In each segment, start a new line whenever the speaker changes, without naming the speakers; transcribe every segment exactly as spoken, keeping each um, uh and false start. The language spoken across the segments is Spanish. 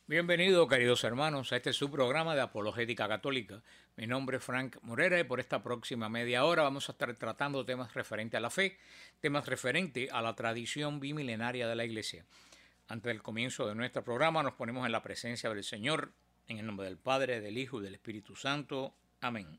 Bienvenidos, queridos hermanos, a este su programa de Apologética Católica. Mi nombre es Frank Morera y por esta próxima media hora vamos a estar tratando temas referentes a la fe, temas referentes a la tradición bimilenaria de la Iglesia. Antes del comienzo de nuestro programa nos ponemos en la presencia del Señor, en el nombre del Padre, del Hijo y del Espíritu Santo. Amén.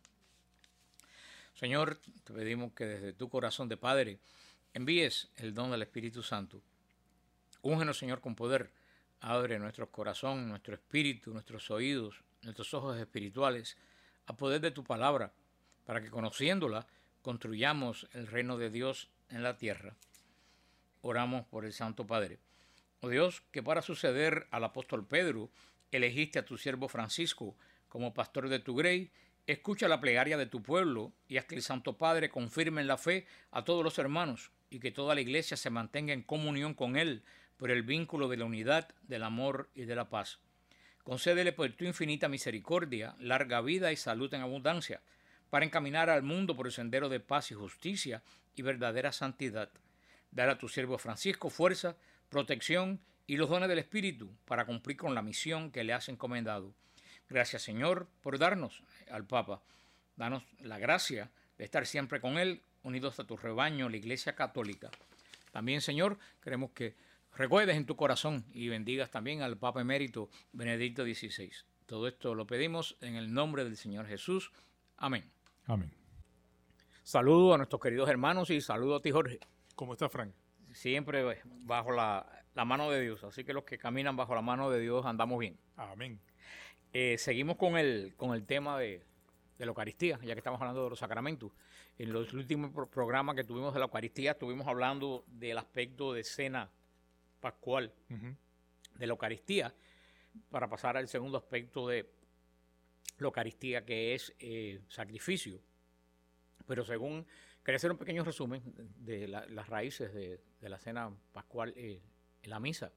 Señor, te pedimos que desde tu corazón de Padre envíes el don del Espíritu Santo. Úngenos, Señor, con poder. Abre nuestro corazón, nuestro espíritu, nuestros oídos, nuestros ojos espirituales a poder de tu palabra, para que conociéndola construyamos el reino de Dios en la tierra. Oramos por el Santo Padre. Oh Dios, que para suceder al apóstol Pedro elegiste a tu siervo Francisco como pastor de tu grey, escucha la plegaria de tu pueblo y haz que el Santo Padre confirme en la fe a todos los hermanos y que toda la iglesia se mantenga en comunión con él por el vínculo de la unidad, del amor y de la paz. Concédele por tu infinita misericordia larga vida y salud en abundancia, para encaminar al mundo por el sendero de paz y justicia y verdadera santidad. Dar a tu siervo Francisco fuerza, protección y los dones del Espíritu para cumplir con la misión que le has encomendado. Gracias, Señor, por darnos al Papa. Danos la gracia de estar siempre con él, unidos a tu rebaño, la Iglesia Católica. También, Señor, queremos que recuerdes en tu corazón y bendigas también al Papa Emérito Benedicto dieciséis. Todo esto lo pedimos en el nombre del Señor Jesús. Amén.
Amén.
Saludo a nuestros queridos hermanos y saludo a ti, Jorge.
¿Cómo está, Frank?
Siempre bajo la, la mano de Dios, así que los que caminan bajo la mano de Dios andamos bien.
Amén.
Eh, seguimos con el, con el tema de, de la Eucaristía, ya que estamos hablando de los sacramentos. En los últimos pro programas que tuvimos de la Eucaristía estuvimos hablando del aspecto de cena pascual uh-huh. de la Eucaristía, para pasar al segundo aspecto de la Eucaristía, que es eh, sacrificio. Pero según, quería hacer un pequeño resumen de la, las raíces de, de la cena pascual eh, en la misa.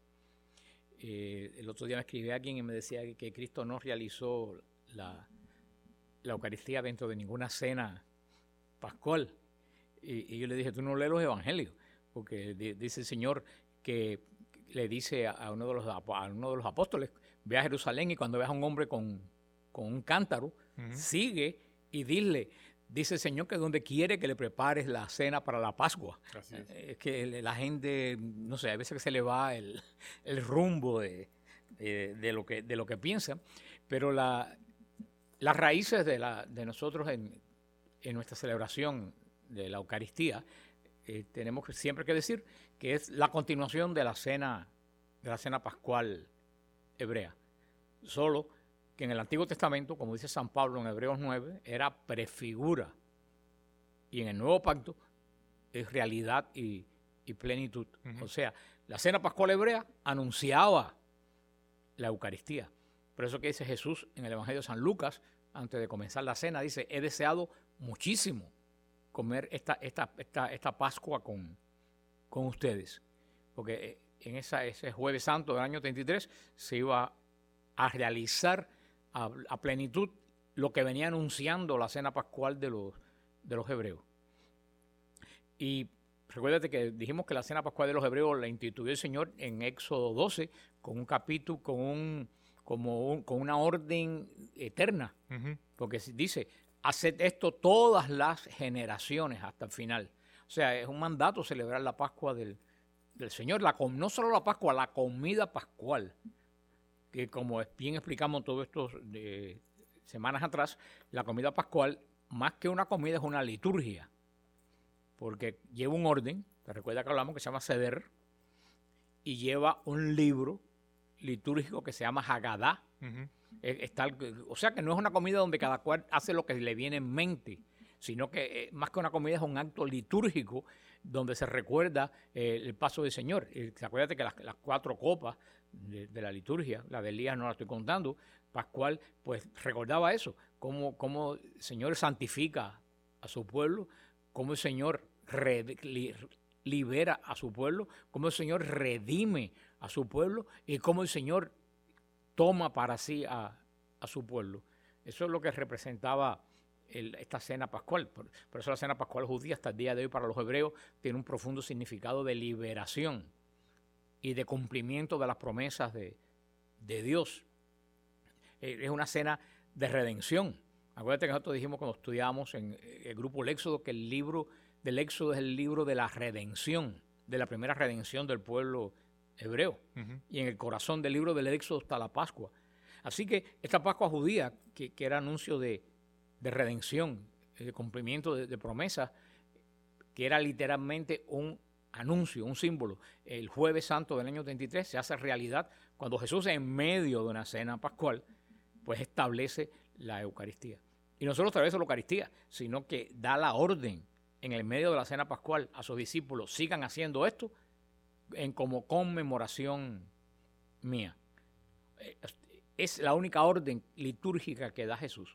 Eh, el otro día me escribí a alguien y me decía que, que Cristo no realizó la, la Eucaristía dentro de ninguna cena pascual. Y, y yo le dije, tú no lees los evangelios, porque de, dice el Señor que le dice a uno de los, a uno de los apóstoles, ve a Jerusalén y cuando veas a un hombre con, con un cántaro, uh-huh. sigue y dile, dice el Señor que donde quiere que le prepares la cena para la Pascua. Así es. Es que la gente, no sé, a veces que se le va el, el rumbo de, de, de, lo que, de lo que piensa, pero la, las raíces de, la, de nosotros en, en nuestra celebración de la Eucaristía, Eh, tenemos que, siempre que decir que es la continuación de la cena de la cena pascual hebrea. Solo que en el Antiguo Testamento, como dice San Pablo en Hebreos nueve, era prefigura. Y en el Nuevo Pacto es realidad y, y plenitud. Uh-huh. O sea, la cena pascual hebrea anunciaba la Eucaristía. Por eso que dice Jesús en el Evangelio de San Lucas, antes de comenzar la cena, dice, he deseado muchísimo comer esta, esta, esta, esta Pascua con, con ustedes. Porque en esa, ese Jueves Santo del año treinta y tres se iba a realizar a, a plenitud lo que venía anunciando la cena pascual de los, de los hebreos. Y recuérdate que dijimos que la cena pascual de los hebreos la instituyó el Señor en Éxodo doce con un capítulo, con, un, como un, con una orden eterna. Uh-huh. Porque dice, haced esto todas las generaciones hasta el final. O sea, es un mandato celebrar la Pascua del, del Señor. La, no solo la Pascua, la comida pascual. Que como bien explicamos todos estos eh, semanas atrás, la comida pascual, más que una comida, es una liturgia. Porque lleva un orden, te recuerda que hablamos, que se llama Seder, y lleva un libro litúrgico que se llama Haggadah. Uh-huh. Está, o sea que no es una comida donde cada cual hace lo que le viene en mente, sino que eh, más que una comida es un acto litúrgico donde se recuerda eh, el paso del Señor. Eh, acuérdate que las, las cuatro copas de, de la liturgia, la de Elías no la estoy contando, Pascual, pues recordaba eso, cómo, cómo el Señor santifica a su pueblo, cómo el Señor re, li, libera a su pueblo, cómo el Señor redime a su pueblo y cómo el Señor toma para sí a, a su pueblo. Eso es lo que representaba el, esta cena pascual. Por, por eso la cena pascual judía hasta el día de hoy para los hebreos tiene un profundo significado de liberación y de cumplimiento de las promesas de, de Dios. Eh, es una cena de redención. Acuérdate que nosotros dijimos cuando estudiábamos en el grupo El Éxodo que el libro del Éxodo es el libro de la redención, de la primera redención del pueblo hebreo. Uh-huh. Y en el corazón del libro del Éxodo está la Pascua. Así que esta Pascua judía, que, que era anuncio de, de redención, de cumplimiento de, de promesas, que era literalmente un anuncio, un símbolo. El Jueves Santo del año treinta y tres se hace realidad cuando Jesús, en medio de una cena pascual, pues establece la Eucaristía. Y no solo establece la Eucaristía, sino que da la orden en el medio de la cena pascual a sus discípulos, sigan haciendo esto en como conmemoración mía. Es la única orden litúrgica que da Jesús.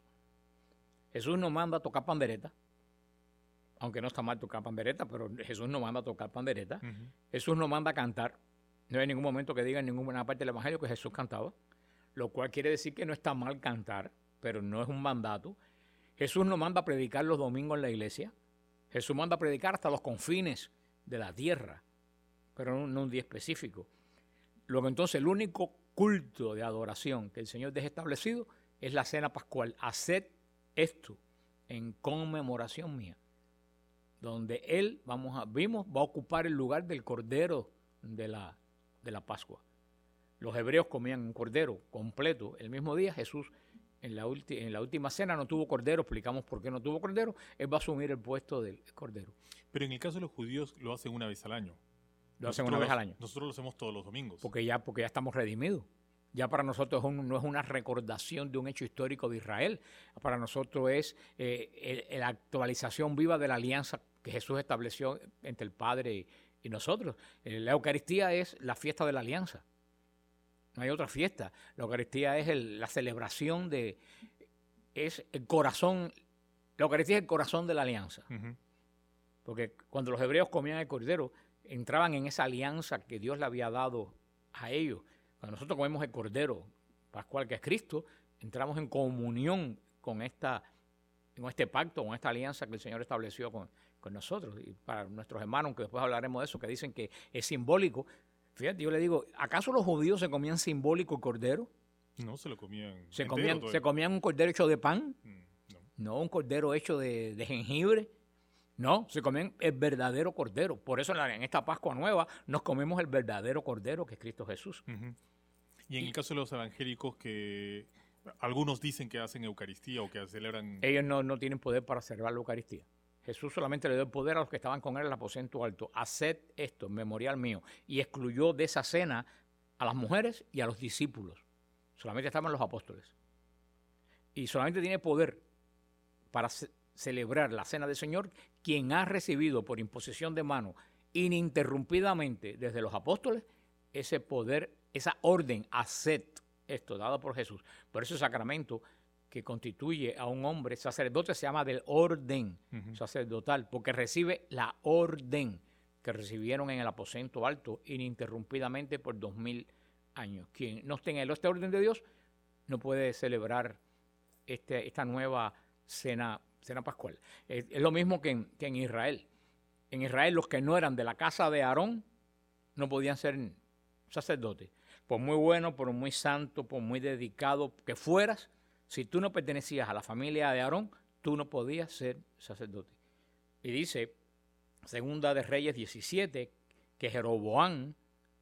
Jesús nos manda a tocar pandereta, aunque no está mal tocar pandereta, pero Jesús nos manda a tocar pandereta. Uh-huh. Jesús nos manda a cantar. No hay ningún momento que diga en ninguna parte del Evangelio que Jesús cantaba, lo cual quiere decir que no está mal cantar, pero no es un mandato. Jesús nos manda a predicar los domingos en la iglesia. Jesús manda a predicar hasta los confines de la tierra, pero no, no un día específico. Luego entonces el único culto de adoración que el Señor deja establecido es la cena pascual. Haced esto en conmemoración mía, donde Él, vamos a, vimos, va a ocupar el lugar del cordero de la, de la Pascua. Los hebreos comían un cordero completo el mismo día. Jesús en la, ulti, en la última cena no tuvo cordero, explicamos por qué no tuvo cordero. Él va a asumir el puesto del cordero.
Pero en el caso de los judíos lo hacen una vez al año.
Lo hacen una vez al año.
Nosotros lo hacemos todos los domingos.
Porque ya, porque ya estamos redimidos. Ya para nosotros es un, no es una recordación de un hecho histórico de Israel. Para nosotros es eh, el, la actualización viva de la alianza que Jesús estableció entre el Padre y, y nosotros. Eh, la Eucaristía es la fiesta de la alianza. No hay otra fiesta. La Eucaristía es el, la celebración de... Es el corazón... La Eucaristía es el corazón de la alianza. Uh-huh. Porque cuando los hebreos comían el cordero, entraban en esa alianza que Dios le había dado a ellos. Cuando nosotros comemos el cordero pascual que es Cristo, entramos en comunión con esta, con este pacto, con esta alianza que el Señor estableció con, con nosotros. Y para nuestros hermanos, que después hablaremos de eso, que dicen que es simbólico, fíjate, yo le digo, ¿acaso los judíos se comían simbólico el cordero?
No, se lo comían.
¿Se comían, ¿se comían un cordero hecho de pan? Mm, no. No, un cordero hecho de, de jengibre. No, se comían el verdadero cordero. Por eso en, la, en esta Pascua Nueva nos comemos el verdadero cordero que es Cristo Jesús.
Uh-huh. Y en y, el caso de los evangélicos, que algunos dicen que hacen Eucaristía o que celebran...
Ellos no, no tienen poder para celebrar la Eucaristía. Jesús solamente le dio el poder a los que estaban con él en el aposento alto. Haced esto en memorial mío. Y excluyó de esa cena a las mujeres y a los discípulos. Solamente estaban los apóstoles. Y solamente tiene poder para ce- celebrar la cena del Señor quien ha recibido por imposición de mano ininterrumpidamente desde los apóstoles ese poder, esa orden, haced esto, dado por Jesús. Por eso el sacramento que constituye a un hombre sacerdote se llama del orden uh-huh. sacerdotal, porque recibe la orden que recibieron en el aposento alto ininterrumpidamente por dos mil años. Quien no esté en el este orden de Dios no puede celebrar este, esta nueva cena, cena pascual. Es, es lo mismo que en, que en Israel. En Israel los que no eran de la casa de Aarón no podían ser sacerdotes. Por muy bueno, por muy santo, por muy dedicado que fueras, si tú no pertenecías a la familia de Aarón, tú no podías ser sacerdote. Y dice, Segunda de Reyes diecisiete, que Jeroboam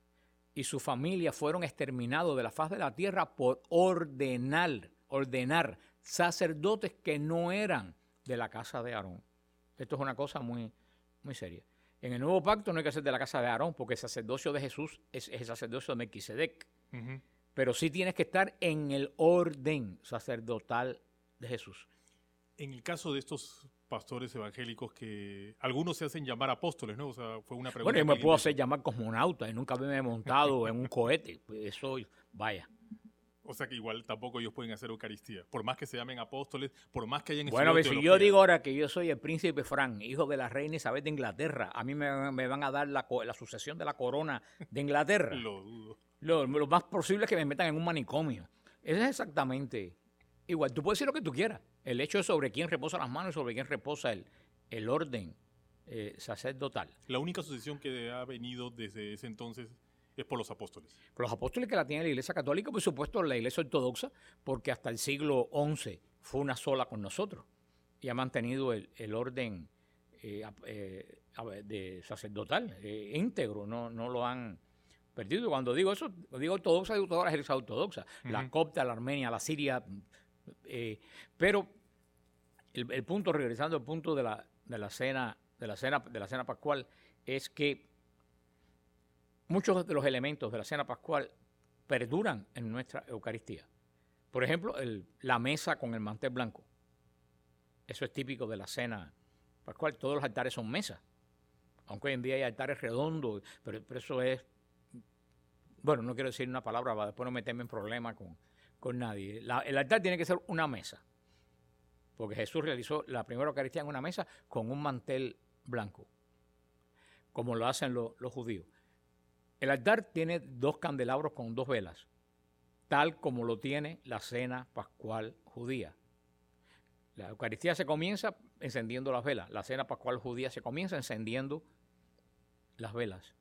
y su familia fueron exterminados de la faz de la tierra por ordenar, ordenar sacerdotes que no eran de la casa de Aarón. Esto es una cosa muy, muy seria. En el Nuevo Pacto no hay que ser de la casa de Aarón, porque el sacerdocio de Jesús es, es el sacerdocio de Melquisedec. Uh-huh. Pero sí tienes que estar en el orden sacerdotal de Jesús.
En el caso de estos pastores evangélicos que algunos se hacen llamar apóstoles, ¿no? O sea, fue una pregunta.
Bueno, yo me puedo hacer llamar cosmonauta y nunca me he montado en un cohete. Pues eso, vaya.
O sea que igual tampoco ellos pueden hacer Eucaristía, por más que se llamen apóstoles, por más que hayan
estudiado Bueno, si yo digo ahora que yo soy el príncipe Fran, hijo de la reina Isabel de Inglaterra, a mí me, me van a dar la, la sucesión de la corona de Inglaterra.
Lo dudo.
Lo, lo más posible es que me metan en un manicomio. Eso es exactamente igual. Tú puedes decir lo que tú quieras. El hecho es sobre quién reposa las manos y sobre quién reposa el, el orden eh, sacerdotal.
La única sucesión que ha venido desde ese entonces Es por los apóstoles.
Por los apóstoles que la tiene la Iglesia Católica, por supuesto la Iglesia Ortodoxa, porque hasta el siglo once fue una sola con nosotros y ha mantenido el, el orden eh, eh, de sacerdotal eh, íntegro, no, no lo han perdido. Cuando digo eso, digo ortodoxa, digo todas las iglesias ortodoxas, uh-huh. La copta, la armenia, la siria, eh, pero el, el punto, regresando al punto de la, de la cena, de la cena, de la cena pascual, es que muchos de los elementos de la cena pascual perduran en nuestra Eucaristía. Por ejemplo, el, la mesa con el mantel blanco. Eso es típico de la cena pascual. Todos los altares son mesas. Aunque hoy en día hay altares redondos, pero, pero eso es... Bueno, no quiero decir una palabra para después no meterme en problemas con, con nadie. La, el altar tiene que ser una mesa. Porque Jesús realizó la primera Eucaristía en una mesa con un mantel blanco. Como lo hacen lo, los judíos. El altar tiene dos candelabros con dos velas, tal como lo tiene la cena pascual judía. La Eucaristía se comienza encendiendo las velas. La cena pascual judía se comienza encendiendo las velas.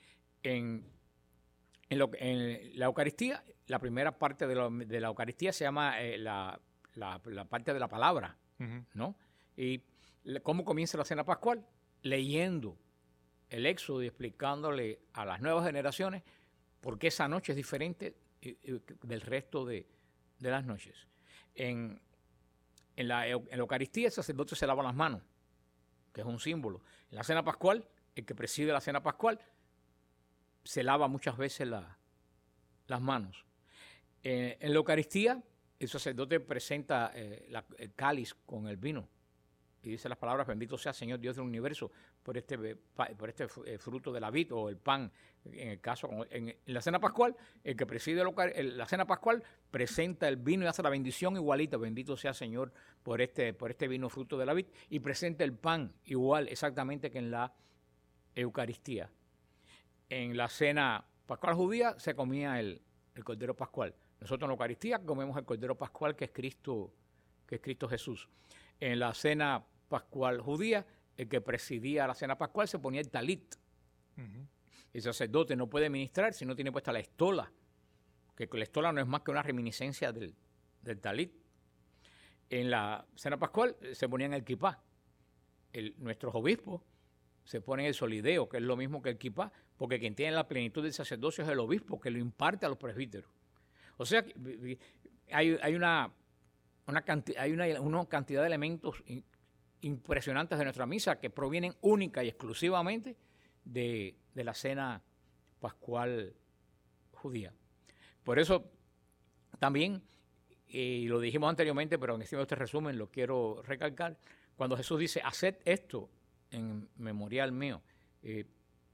En, en, lo, en la Eucaristía, la primera parte de la, de la Eucaristía se llama eh, la, la, la parte de la palabra, uh-huh. ¿no? Y ¿cómo comienza la cena pascual? Leyendo el Éxodo y explicándole a las nuevas generaciones por qué esa noche es diferente del resto de, de las noches. En, en, la, en la Eucaristía el sacerdote se lava las manos, que es un símbolo. En la cena pascual, el que preside la cena pascual se lava muchas veces la, las manos. En, en la Eucaristía el sacerdote presenta eh, la, el cáliz con el vino y dice las palabras: bendito sea Señor Dios del universo por este, por este fruto de la vid o el pan. En el caso, en, en la cena pascual, el que preside el, la cena pascual presenta el vino y hace la bendición igualita: bendito sea Señor por este, por este vino fruto de la vid, y presenta el pan igual exactamente que en la Eucaristía. En la cena pascual judía se comía el, el cordero pascual. Nosotros en la Eucaristía comemos el cordero pascual, que es Cristo, que es Cristo Jesús. En la cena pascual judía, el que presidía la cena pascual se ponía el talit. Uh-huh. El sacerdote no puede ministrar si no tiene puesta la estola, que la estola no es más que una reminiscencia del, del talit. En la cena pascual se ponían el kipá. El, nuestros obispos se ponen el solideo, que es lo mismo que el kipá, porque quien tiene la plenitud del sacerdocio es el obispo, que lo imparte a los presbíteros. O sea, hay, hay una... Una cantidad, hay una, una cantidad de elementos in, impresionantes de nuestra misa que provienen única y exclusivamente de, de la cena pascual judía. Por eso también, y lo dijimos anteriormente, pero en este, este resumen lo quiero recalcar, cuando Jesús dice: haced esto en memorial mío, eh,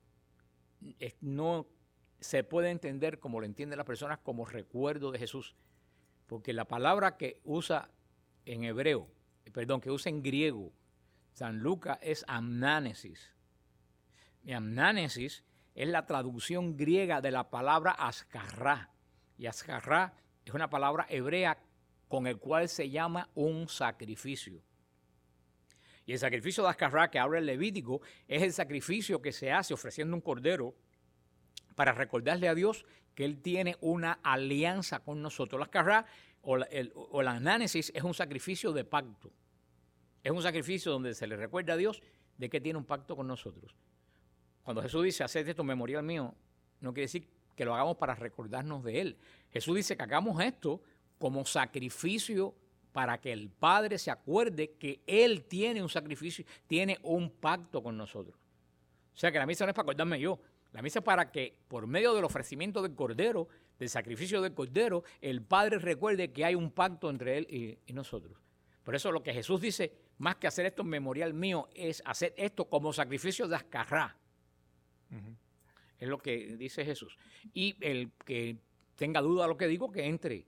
es, no se puede entender, como lo entienden las personas, como recuerdo de Jesús. Porque la palabra que usa en hebreo, perdón, que usa en griego San Lucas es amnánesis. Y amnánesis es la traducción griega de la palabra ascarrá. Y ascarrá es una palabra hebrea con el cual se llama un sacrificio. Y el sacrificio de ascarrá que habla el Levítico es el sacrificio que se hace ofreciendo un cordero para recordarle a Dios que Él tiene una alianza con nosotros. La ascarrá o la, el, o la anánesis es un sacrificio de pacto. Es un sacrificio donde se le recuerda a Dios de que tiene un pacto con nosotros. Cuando Jesús dice: haced esto en memorial mío, no quiere decir que lo hagamos para recordarnos de Él. Jesús dice que hagamos esto como sacrificio para que el Padre se acuerde que Él tiene un sacrificio, tiene un pacto con nosotros. O sea que la misa no es para acordarme yo. La misa es para que, por medio del ofrecimiento del Cordero, del sacrificio del Cordero, el Padre recuerde que hay un pacto entre Él y, y nosotros. Por eso lo que Jesús dice, más que hacer esto en memorial mío, es hacer esto como sacrificio de ascarrá. Uh-huh. Es lo que dice Jesús. Y el que tenga duda de lo que digo, que entre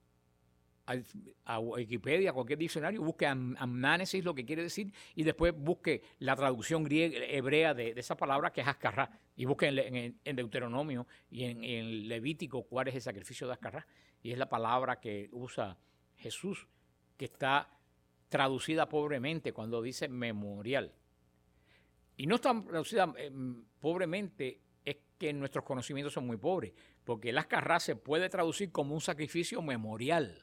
a Wikipedia, a cualquier diccionario, busque am, amnánesis, lo que quiere decir, y después busque la traducción griega, hebrea de, de esa palabra, que es ascarrá, y busque en, en, en Deuteronomio y en, en Levítico cuál es el sacrificio de ascarrá, y es la palabra que usa Jesús, que está traducida pobremente cuando dice memorial. Y no está traducida eh, pobremente es que nuestros conocimientos son muy pobres, porque el Azcarrá se puede traducir como un sacrificio memorial.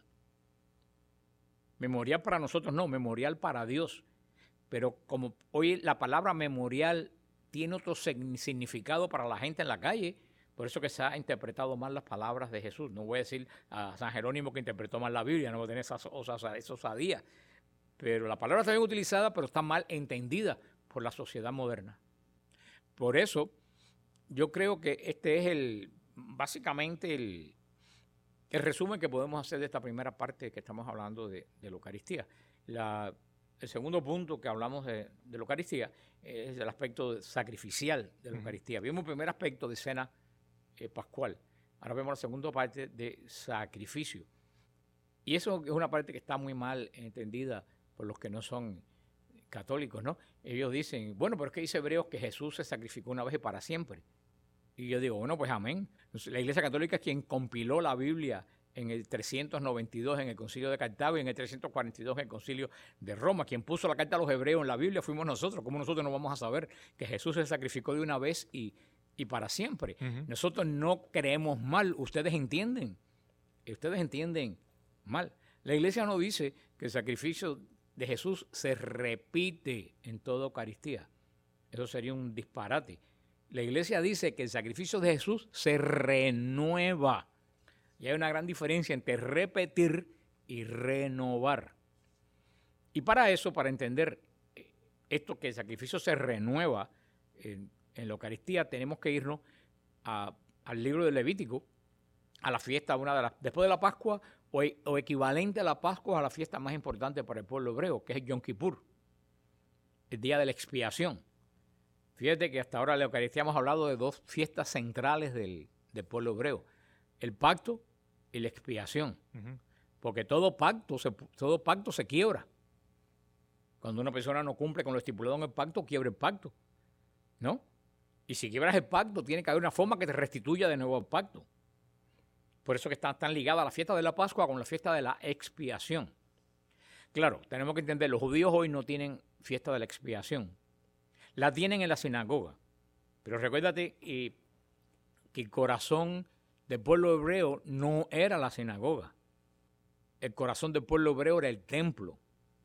Memorial para nosotros no, memorial para Dios. Pero como hoy la palabra memorial tiene otro significado para la gente en la calle, por eso que se ha interpretado mal las palabras de Jesús. No voy a decir a San Jerónimo que interpretó mal la Biblia, no voy a tener esa, esa, esa osadía. Pero la palabra está bien utilizada, pero está mal entendida por la sociedad moderna. Por eso, yo creo que este es el básicamente el, el resumen que podemos hacer de esta primera parte que estamos hablando de, de la Eucaristía. La, el segundo punto que hablamos de, de la Eucaristía es el aspecto sacrificial de la Eucaristía. Vimos el primer aspecto de cena eh, pascual. Ahora vemos la segunda parte de sacrificio. Y eso es una parte que está muy mal entendida por los que no son católicos, ¿no? Ellos dicen, bueno, pero es que dice Hebreos que Jesús se sacrificó una vez y para siempre. Y yo digo, bueno, pues amén. La Iglesia Católica es quien compiló la Biblia en el trescientos noventa y dos en el Concilio de Cartago y en el trescientos cuarenta y dos en el Concilio de Roma. Quien puso la carta a los hebreos en la Biblia fuimos nosotros. ¿Cómo nosotros no vamos a saber que Jesús se sacrificó de una vez y, y para siempre? Uh-huh. Nosotros no creemos mal. Ustedes entienden. Ustedes entienden mal. La Iglesia no dice que el sacrificio de Jesús se repite en toda Eucaristía. Eso sería un disparate. La Iglesia dice que el sacrificio de Jesús se renueva. Y hay una gran diferencia entre repetir y renovar. Y para eso, para entender esto que el sacrificio se renueva en, en la Eucaristía, tenemos que irnos a, al libro del Levítico, a la fiesta, una de las, después de la Pascua, o, o equivalente a la Pascua, a la fiesta más importante para el pueblo hebreo, que es Yom Kippur, el día de la expiación. Fíjate que hasta ahora en la Eucaristía hemos hablado de dos fiestas centrales del, del pueblo hebreo, el pacto y la expiación. Uh-huh. Porque todo pacto, se, todo pacto se quiebra. Cuando una persona no cumple con lo estipulado en el pacto, quiebra el pacto, ¿no? Y si quiebras el pacto, tiene que haber una forma que te restituya de nuevo el pacto. Por eso que están tan ligadas la fiesta de la Pascua con la fiesta de la expiación. Claro, tenemos que entender, los judíos hoy no tienen fiesta de la expiación. La tienen en la sinagoga. Pero recuérdate eh, que el corazón del pueblo hebreo no era la sinagoga. El corazón del pueblo hebreo era el templo.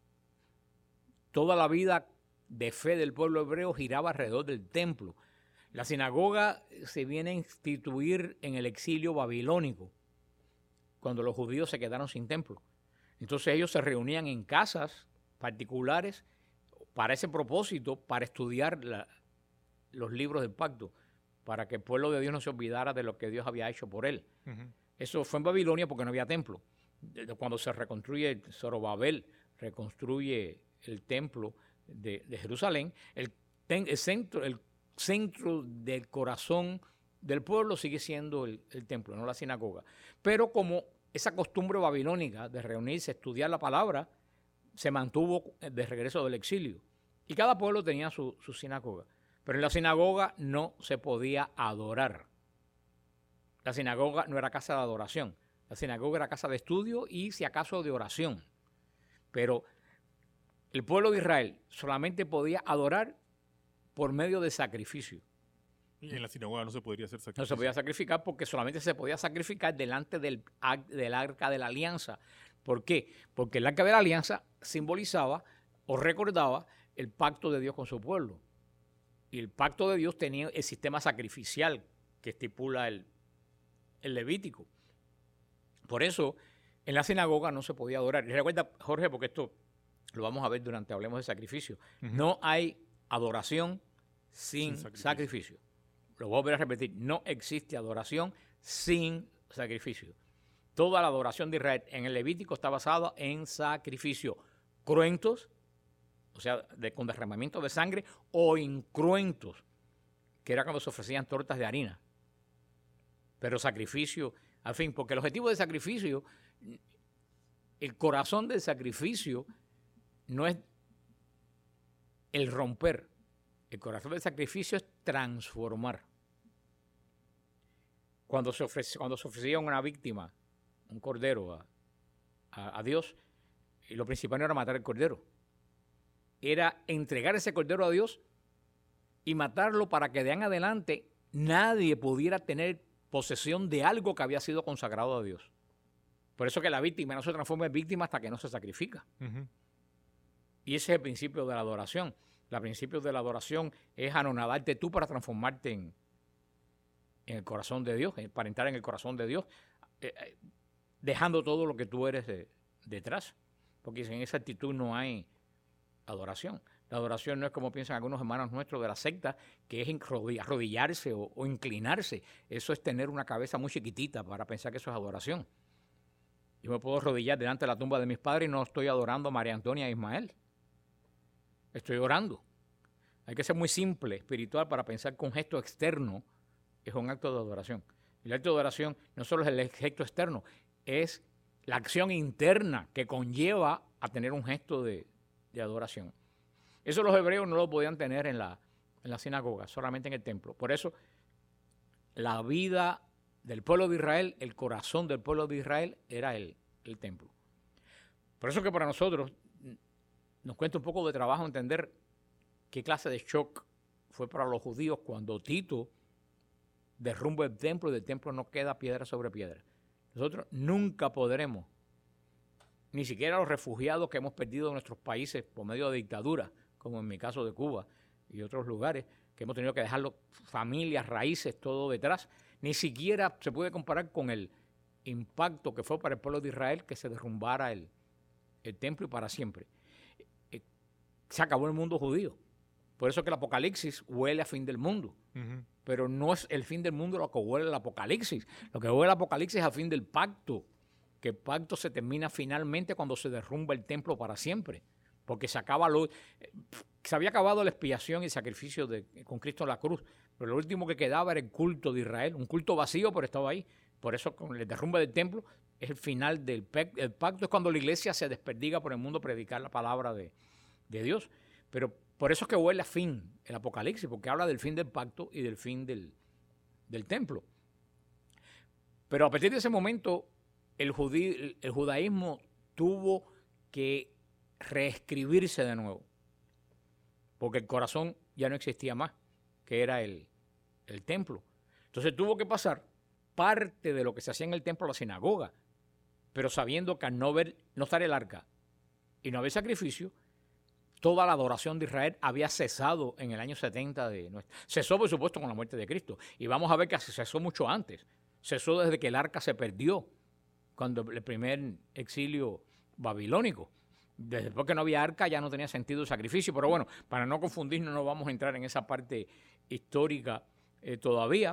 Toda la vida de fe del pueblo hebreo giraba alrededor del templo. La sinagoga se viene a instituir en el exilio babilónico, cuando los judíos se quedaron sin templo. Entonces ellos se reunían en casas particulares para ese propósito, para estudiar la, los libros del pacto, para que el pueblo de Dios no se olvidara de lo que Dios había hecho por él. Uh-huh. Eso fue en Babilonia porque no había templo. Cuando se reconstruye, Zorobabel reconstruye el templo de, de Jerusalén, el, ten, el, centro, el centro del corazón del pueblo sigue siendo el, el templo, no la sinagoga. Pero como esa costumbre babilónica de reunirse, estudiar la palabra, se mantuvo de regreso del exilio. Y cada pueblo tenía su, su sinagoga. Pero en la sinagoga no se podía adorar. La sinagoga no era casa de adoración. La sinagoga era casa de estudio y, si acaso, de oración. Pero el pueblo de Israel solamente podía adorar por medio de sacrificio.
Y en la sinagoga no se podría hacer sacrificio.
No se podía sacrificar porque solamente se podía sacrificar delante del, del arca de la alianza. ¿Por qué? Porque el arca de la alianza simbolizaba o recordaba el pacto de Dios con su pueblo. Y el pacto de Dios tenía el sistema sacrificial que estipula el, el Levítico. Por eso, en la sinagoga no se podía adorar. Y recuerda, Jorge, porque esto lo vamos a ver durante Hablemos de Sacrificio. Uh-huh. No hay adoración sin, sin sacrificio. sacrificio. Lo voy a volver a repetir. No existe adoración sin sacrificio. Toda la adoración de Israel en el Levítico está basada en sacrificio. Cruentos, o sea, de, con derramamiento de sangre, o incruentos, que era cuando se ofrecían tortas de harina. Pero sacrificio, al fin, porque el objetivo del sacrificio, el corazón del sacrificio no es el romper. El corazón del sacrificio es transformar. Cuando se, ofrece, cuando se ofrecía una víctima, un cordero a, a, a Dios, y lo principal no era matar el cordero. Era entregar ese cordero a Dios y matarlo para que de en adelante nadie pudiera tener posesión de algo que había sido consagrado a Dios. Por eso que la víctima no se transforma en víctima hasta que no se sacrifica. Uh-huh. Y ese es el principio de la adoración. El principio de la adoración es anonadarte tú para transformarte en, en el corazón de Dios, para entrar en el corazón de Dios, eh, eh, dejando todo lo que tú eres de, detrás. Porque en esa actitud no hay adoración. La adoración no es como piensan algunos hermanos nuestros de la secta, que es arrodillarse o, o inclinarse. Eso es tener una cabeza muy chiquitita para pensar que eso es adoración. Yo me puedo arrodillar delante de la tumba de mis padres y no estoy adorando a María Antonia e Ismael. Estoy orando. Hay que ser muy simple, espiritual, para pensar que un gesto externo es un acto de adoración. El acto de adoración no solo es el gesto externo, es la acción interna que conlleva a tener un gesto de, de adoración. Eso los hebreos no lo podían tener en la, en la sinagoga, solamente en el templo. Por eso, la vida del pueblo de Israel, el corazón del pueblo de Israel era el, el templo. Por eso que para nosotros nos cuesta un poco de trabajo entender qué clase de shock fue para los judíos cuando Tito derrumba el templo y del templo no queda piedra sobre piedra. Nosotros nunca podremos, ni siquiera los refugiados que hemos perdido en nuestros países por medio de dictadura, como en mi caso de Cuba y otros lugares, que hemos tenido que dejar familias, raíces, todo detrás, ni siquiera se puede comparar con el impacto que fue para el pueblo de Israel que se derrumbara el, el templo y para siempre. Eh, se acabó el mundo judío. Por eso que el Apocalipsis huele a fin del mundo. Uh-huh. Pero no es el fin del mundo lo que huele el Apocalipsis. Lo que huele el Apocalipsis es a fin del pacto. Que el pacto se termina finalmente cuando se derrumba el templo para siempre. Porque se acaba lo, eh, se había acabado la expiación y el sacrificio de, con Cristo en la cruz. Pero lo último que quedaba era el culto de Israel. Un culto vacío, pero estaba ahí. Por eso con el derrumbe del templo es el final del pe- el pacto. Es cuando la iglesia se desperdiga por el mundo a predicar la palabra de, de Dios. Pero por eso es que huele a fin el Apocalipsis, porque habla del fin del pacto y del fin del, del templo. Pero a partir de ese momento, el, judí, el judaísmo tuvo que reescribirse de nuevo, porque el corazón ya no existía más, que era el, el templo. Entonces tuvo que pasar parte de lo que se hacía en el templo a la sinagoga, pero sabiendo que al no, ver, no estar el arca y no haber sacrificio, toda la adoración de Israel había cesado en el año setenta de nuestra. Cesó, por supuesto, con la muerte de Cristo. Y vamos a ver que cesó mucho antes. Cesó desde que el arca se perdió, cuando el primer exilio babilónico. Después que no había arca ya no tenía sentido el sacrificio. Pero bueno, para no confundirnos, no vamos a entrar en esa parte histórica eh, todavía.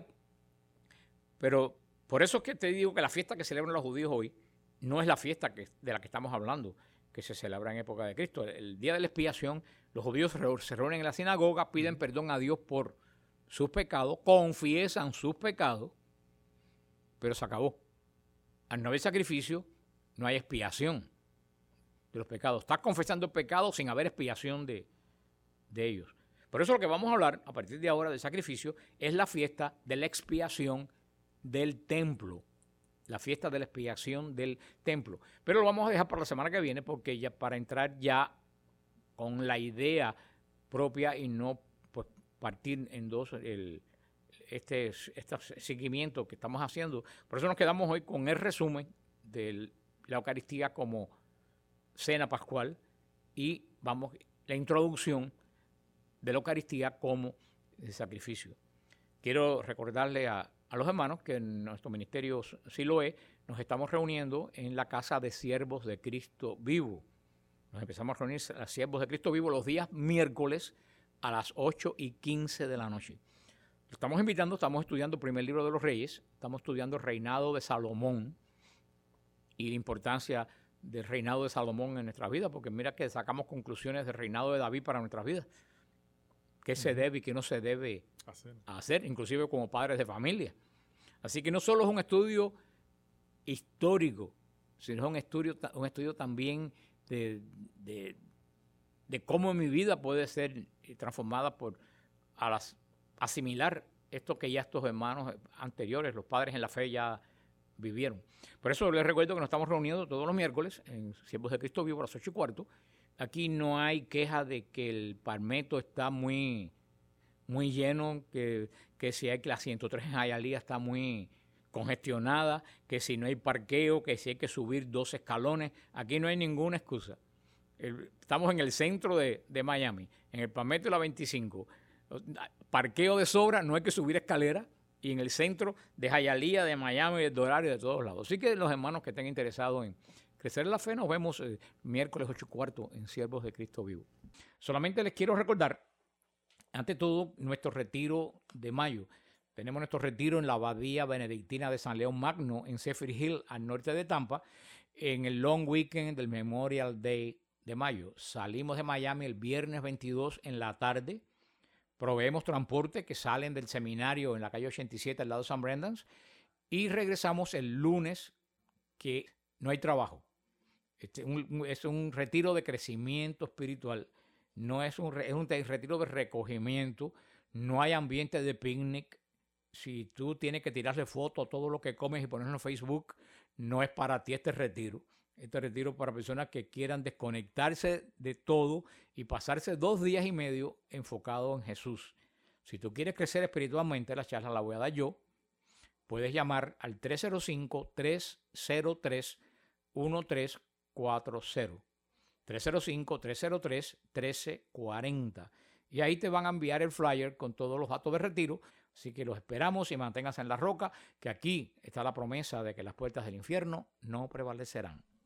Pero por eso es que te digo que la fiesta que celebran los judíos hoy no es la fiesta que, de la que estamos hablando, que se celebra en época de Cristo. El día de la expiación, los judíos se reúnen en la sinagoga, piden perdón a Dios por sus pecados, confiesan sus pecados, pero se acabó. Al no haber sacrificio, no hay expiación de los pecados. Estás confesando el pecado sin haber expiación de, de ellos. Por eso lo que vamos a hablar a partir de ahora del sacrificio es la fiesta de la expiación del templo. La fiesta de la expiación del templo. Pero lo vamos a dejar para la semana que viene porque ya para entrar ya con la idea propia y no pues, partir en dos el, este, este seguimiento que estamos haciendo. Por eso nos quedamos hoy con el resumen de la Eucaristía como cena pascual y vamos la introducción de la Eucaristía como el sacrificio. Quiero recordarle a a los hermanos que en nuestro ministerio Siloé nos estamos reuniendo en la Casa de Siervos de Cristo Vivo. Nos empezamos a reunir a Siervos de Cristo Vivo los días miércoles a las ocho y quince de la noche. Estamos invitando, estamos estudiando el primer libro de los Reyes, estamos estudiando el reinado de Salomón y la importancia del reinado de Salomón en nuestras vidas, porque mira que sacamos conclusiones del reinado de David para nuestras vidas. ¿Qué se debe y qué no se debe hacer. hacer, inclusive como padres de familia? Así que no solo es un estudio histórico, sino es un estudio, un estudio también de, de, de cómo mi vida puede ser transformada por a las, asimilar esto que ya estos hermanos anteriores, los padres en la fe, ya vivieron. Por eso les recuerdo que nos estamos reuniendo todos los miércoles en Siervos de Cristo Vivo a las ocho y cuarto. Aquí no hay queja de que el palmeto está muy, muy lleno, que, que si hay que la ciento tres en Hialeah está muy congestionada, que si no hay parqueo, que si hay que subir dos escalones. Aquí no hay ninguna excusa. El, estamos en el centro de, de Miami, en el Palmetto de la veinticinco. Parqueo de sobra, no hay que subir escaleras. Y en el centro de Hialeah, de Miami, de Doral y de todos lados. Así que los hermanos que estén interesados en crecer en la fe, nos vemos eh, miércoles ocho y cuarto en Siervos de Cristo Vivo. Solamente les quiero recordar, ante todo, nuestro retiro de mayo. Tenemos nuestro retiro en la Abadía Benedictina de San León Magno, en Zephyrhills Hill, al norte de Tampa, en el long weekend del Memorial Day de mayo. Salimos de Miami el viernes veintidós en la tarde. Proveemos transporte que salen del seminario en la calle ochenta y siete al lado de San Brendan's y regresamos el lunes, que no hay trabajo. Este un, es un retiro de crecimiento espiritual, no es un, es un retiro de recogimiento, no hay ambiente de picnic. Si tú tienes que tirarle fotos a todo lo que comes y ponerlo en Facebook, no es para ti este retiro. Este retiro para personas que quieran desconectarse de todo y pasarse dos días y medio enfocado en Jesús. Si tú quieres crecer espiritualmente, la charla la voy a dar yo. Puedes llamar al tres cero cinco, tres cero tres, uno tres cuatro cero. tres cero cinco, tres cero tres, uno tres cuatro cero. Y ahí te van a enviar el flyer con todos los datos de retiro. Así que los esperamos y manténganse en la roca, que aquí está la promesa de que las puertas del infierno no prevalecerán.